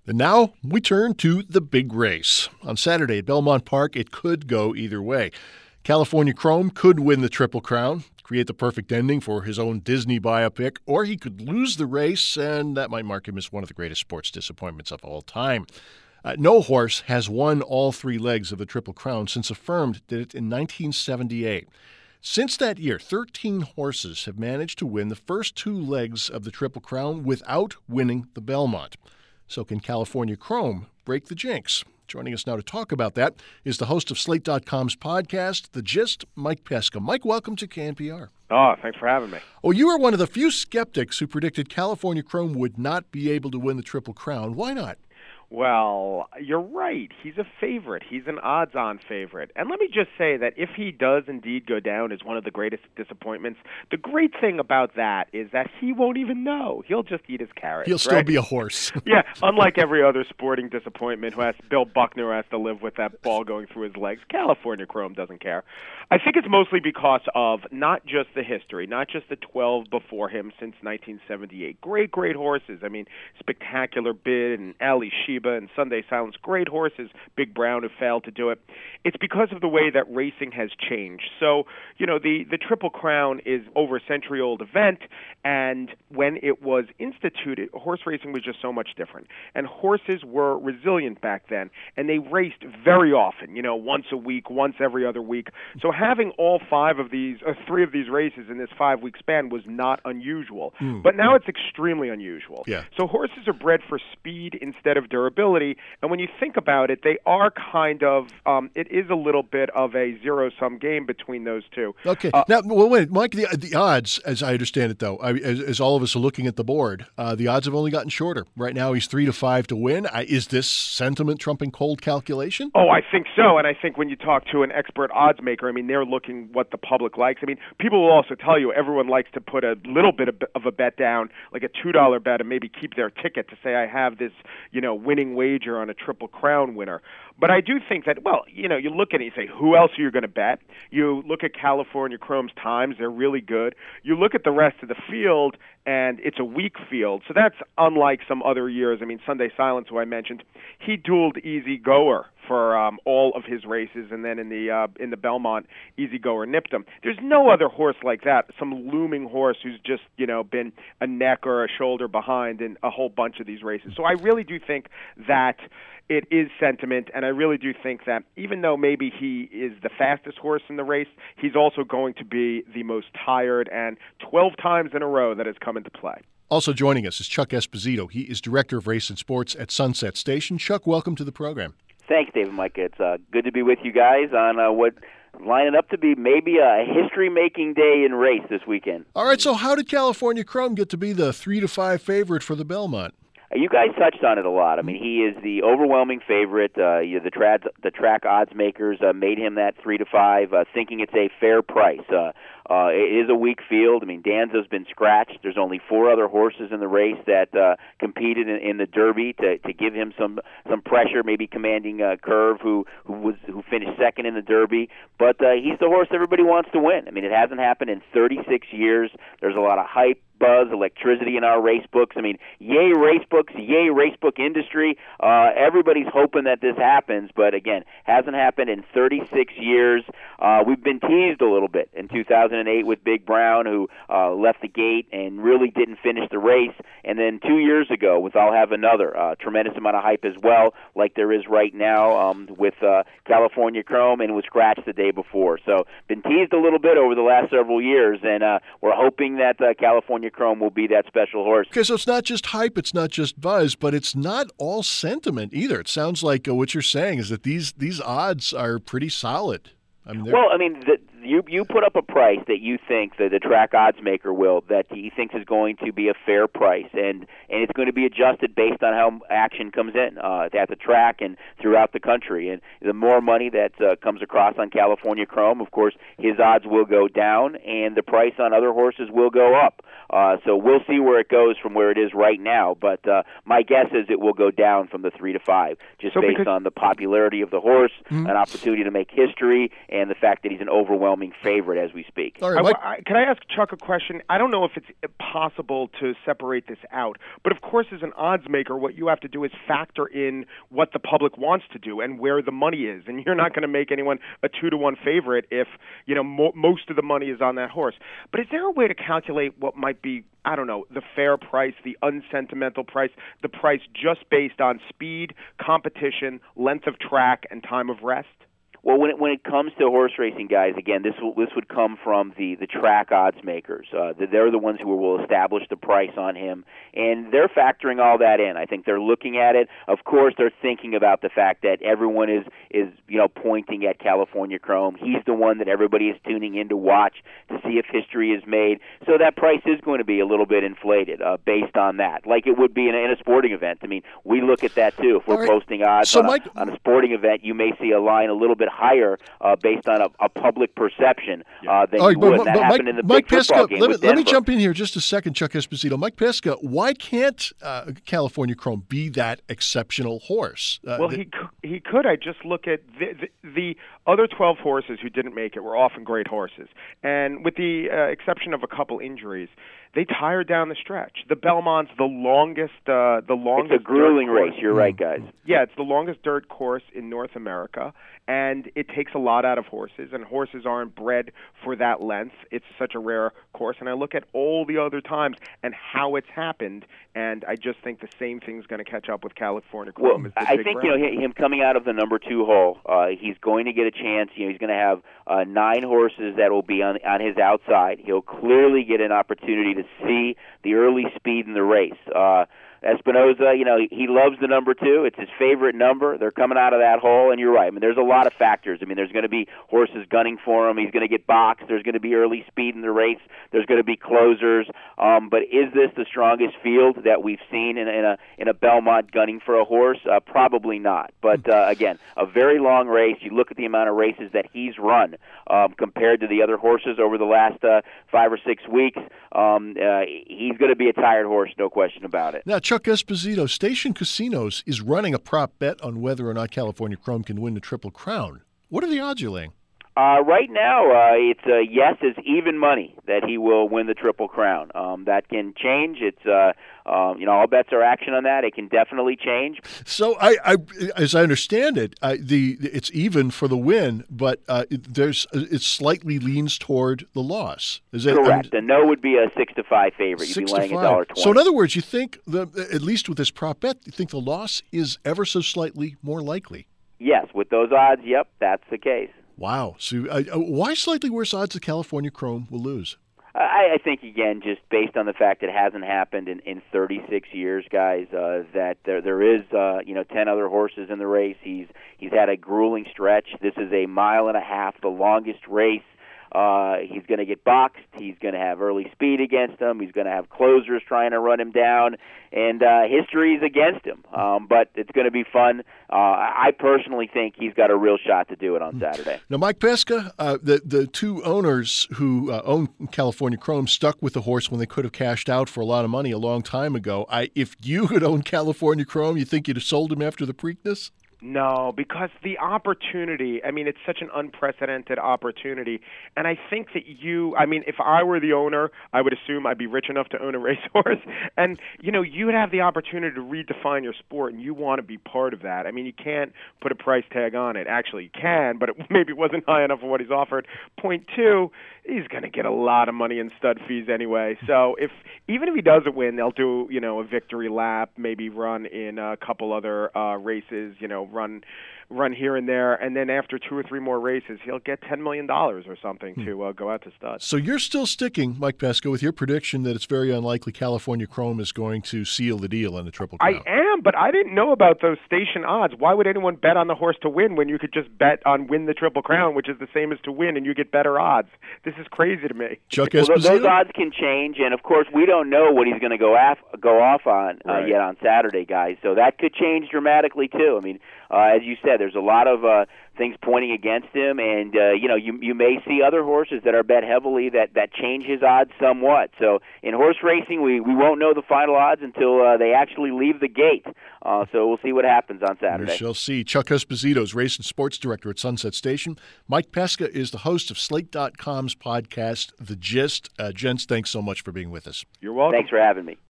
And now we turn to the big race. On Saturday at Belmont Park, it could go either way. California Chrome could win the Triple Crown, create the perfect ending for his own Disney biopic, or he could lose the race, and that might mark him as one of the greatest sports disappointments of all time. No horse has won all three legs of the Triple Crown since Affirmed did it in 1978. Since that year, 13 horses have managed to win the first two legs of the Triple Crown without winning the Belmont. So can California Chrome break the jinx? Joining us now to talk about that is the host of Slate.com's podcast, The Gist, Mike Pesca. Mike, welcome to KNPR. Oh, thanks for having me. Oh, you are one of the few skeptics who predicted California Chrome would not be able to win the Triple Crown. Why not? Well, you're right. He's a favorite. He's an odds-on favorite. And let me just say that if he does indeed go down as one of the greatest disappointments, the great thing about that is that he won't even know. He'll just eat his carrots. He'll still be a horse. Yeah, unlike every other sporting disappointment Bill Buckner has to live with that ball going through his legs. California Chrome doesn't care. I think it's mostly because of not just the history, not just the 12 before him since 1978. Great horses. I mean, Spectacular Bid and Ali Sheba and Sunday Silence, great horses, Big Brown who failed to do it. It's because of the way that racing has changed. So, the Triple Crown is over a century-old event, and when it was instituted, horse racing was just so much different. And horses were resilient back then, and they raced very often, once a week, once every other week. So having all three of these races in this 5-week span was not unusual. But now it's extremely unusual. Yeah. So horses are bred for speed instead of durability, and when you think about it, they are kind of, it is a little bit of a zero-sum game between those two. Okay. Now, wait, Mike, the odds, as I understand it, though, as all of us are looking at the board, the odds have only gotten shorter. Right now, he's 3-5 to win. Is this sentiment trumping cold calculation? Oh, I think so, and I think when you talk to an expert odds maker, I mean, they're looking what the public likes. I mean, people will also tell you everyone likes to put a little bit of a bet down, like a $2 bet, and maybe keep their ticket to say, I have this, winning wager on a Triple Crown winner. But I do think that, you look at it and you say, who else are you going to bet? You look at California Chrome's times, they're really good. You look at the rest of the field, and it's a weak field. So that's unlike some other years. I mean, Sunday Silence, who I mentioned, he dueled Easy Goer for all of his races, and then in the Belmont, Easy Goer nipped him. There's no other horse like that, some looming horse who's just, been a neck or a shoulder behind in a whole bunch of these races. So I really do think that it is sentiment, and I really do think that even though maybe he is the fastest horse in the race, he's also going to be the most tired, and 12 times in a row that has come into play. Also joining us is Chuck Esposito. He is Director of Race and Sports at Sunset Station. Chuck, welcome to the program. Thanks, David Mike. It's good to be with you guys on what lining up to be maybe a history-making day in race this weekend. All right, so how did California Chrome get to be the 3-5 favorite for the Belmont? You guys touched on it a lot. I mean, he is the overwhelming favorite. The track odds makers made him that 3-5, thinking it's a fair price. It is a weak field. I mean, Danzo's been scratched. There's only 4 other horses in the race that competed in the Derby to give him some pressure. Maybe commanding Curve, who finished second in the Derby. But he's the horse everybody wants to win. I mean, it hasn't happened in 36 years. There's a lot of hype, buzz, electricity in our race books. I mean, yay race books, yay race book industry. Everybody's hoping that this happens, but again, hasn't happened in 36 years. We've been teased a little bit in 2008 with Big Brown, who left the gate and really didn't finish the race. And then 2 years ago with I'll Have Another, tremendous amount of hype as well, like there is right now with California Chrome, and was scratched the day before. So been teased a little bit over the last several years, and we're hoping that California Chrome will be that special horse. Okay, so it's not just hype, it's not just buzz, but it's not all sentiment either. It sounds like what you're saying is that these odds are pretty solid. You put up a price that you think that the track odds maker will, that he thinks is going to be a fair price, and it's going to be adjusted based on how action comes in at the track and throughout the country. And the more money that comes across on California Chrome, of course, his odds will go down, and the price on other horses will go up. So we'll see where it goes from where it is right now. But my guess is it will go down from the 3-5, just based on the popularity of the horse, an opportunity to make history, and the fact that he's an overwhelming overwhelming favorite as we speak. All right, can I ask Chuck a question? I don't know if it's possible to separate this out, but of course, as an odds maker, what you have to do is factor in what the public wants to do and where the money is. And you're not going to make anyone a 2-to-1 favorite if most of the money is on that horse. But is there a way to calculate what might be, I don't know, the fair price, the unsentimental price, the price just based on speed, competition, length of track, and time of rest? Well, when it comes to horse racing, guys, again, this would come from the track odds makers. They're the ones who will establish the price on him, and they're factoring all that in. I think they're looking at it. Of course, they're thinking about the fact that everyone is pointing at California Chrome. He's the one that everybody is tuning in to watch to see if history is made. So that price is going to be a little bit inflated based on that, like it would be in a sporting event. I mean, we look at that too. If we're posting odds on a sporting event, you may see a line a little bit higher based on a public perception than you would. That happened in the big football game with Denver. Let me jump in here just a second, Chuck Esposito. Mike Pesca, why can't California Chrome be that exceptional horse? Well, he could. I just look at the other 12 horses who didn't make it were often great horses. And with the exception of a couple injuries, they tired down the stretch. The Belmont's the longest. It's a grueling race. You're right, guys. Yeah, it's the longest dirt course in North America, and it takes a lot out of horses, and horses aren't bred for that length. It's such a rare course, and I look at all the other times and how it's happened, and I just think the same thing's going to catch up with California Chrome. Well, I think him coming out of the number 2 hole, he's going to get a chance. He's going to have 9 horses that will be on his outside. He'll clearly get an opportunity to see the early speed in the race. Espinoza, he loves the number 2. It's his favorite number. They're coming out of that hole, and you're right. I mean, there's a lot of factors. I mean, there's going to be horses gunning for him. He's going to get boxed. There's going to be early speed in the race. There's going to be closers. But is this the strongest field that we've seen in a Belmont gunning for a horse? Probably not. But again, a very long race. You look at the amount of races that he's run compared to the other horses over the last 5 or 6 weeks. He's going to be a tired horse, no question about it. Now, Chuck Esposito, Station Casinos is running a prop bet on whether or not California Chrome can win the Triple Crown. What are the odds you're laying? Right now, it's yes as even money that he will win the Triple Crown. That can change. It's all bets are action on that. It can definitely change. So, as I understand it, it's even for the win, but it slightly leans toward the loss. Is that correct? The no would be a 6-5 favorite. You'd be laying $1.20. So, in other words, you think at least with this prop bet, you think the loss is ever so slightly more likely? Yes, with those odds, yep, that's the case. Wow. So why slightly worse odds that California Chrome will lose? I think, again, just based on the fact it hasn't happened in 36 years, guys, that there is 10 other horses in the race. He's had a grueling stretch. This is a 1.5 miles, the longest race. He's going to get boxed. He's going to have early speed against him. He's going to have closers trying to run him down, and history's against him. But it's going to be fun. I personally think he's got a real shot to do it on Saturday. Now, Mike Pesca, the 2 owners who own California Chrome stuck with the horse when they could have cashed out for a lot of money a long time ago. If you had owned California Chrome, you think you'd have sold him after the Preakness? No, because the opportunity, it's such an unprecedented opportunity. And I think that if I were the owner, I would assume I'd be rich enough to own a racehorse. And, you would have the opportunity to redefine your sport, and you want to be part of that. You can't put a price tag on it. Actually, you can, but it maybe wasn't high enough for what he's offered. Point 2, he's going to get a lot of money in stud fees anyway. So even if he doesn't win, they'll do, a victory lap, maybe run in a couple other races, run here and there, and then after 2 or 3 more races, he'll get $10 million or something to go out to stud. So you're still sticking, Mike Pesca, with your prediction that it's very unlikely California Chrome is going to seal the deal on the Triple Crown. I am, but I didn't know about those station odds. Why would anyone bet on the horse to win when you could just bet on win the Triple Crown, which is the same as to win, and you get better odds? This is crazy to me. Chuck Esposito? Those odds can change, and of course we don't know what he's going to go off on yet on Saturday, guys. So that could change dramatically too. as you said, there's a lot of things pointing against him, and you may see other horses that are bet heavily that change his odds somewhat. So in horse racing, we won't know the final odds until they actually leave the gate. So we'll see what happens on Saturday. We shall see. Chuck Esposito is race and sports director at Sunset Station. Mike Pesca is the host of Slate.com's podcast, The Gist. Gents, thanks so much for being with us. You're welcome. Thanks for having me.